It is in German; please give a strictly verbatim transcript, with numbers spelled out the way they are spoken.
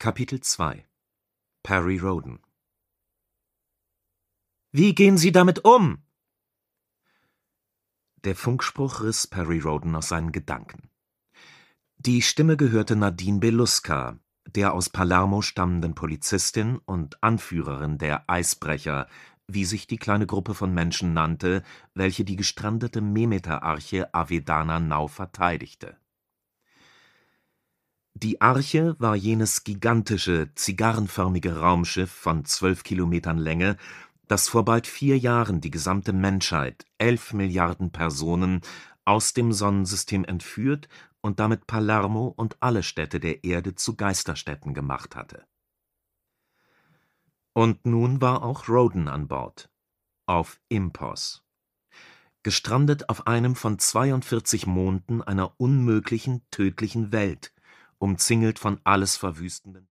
Kapitel zwei Perry Rhodan »Wie gehen Sie damit um?« Der Funkspruch riss Perry Rhodan aus seinen Gedanken. Die Stimme gehörte Nadine Beluska, der aus Palermo stammenden Polizistin und Anführerin der Eisbrecher, wie sich die kleine Gruppe von Menschen nannte, welche die gestrandete Memeter-Arche Avedana Now verteidigte. Die Arche war jenes gigantische, zigarrenförmige Raumschiff von zwölf Kilometern Länge, das vor bald vier Jahren die gesamte Menschheit, elf Milliarden Personen, aus dem Sonnensystem entführt und damit Palermo und alle Städte der Erde zu Geisterstädten gemacht hatte. Und nun war auch Rhodan an Bord, auf Impos. Gestrandet auf einem von zweiundvierzig Monden einer unmöglichen, tödlichen Welt, umzingelt von alles verwüstenden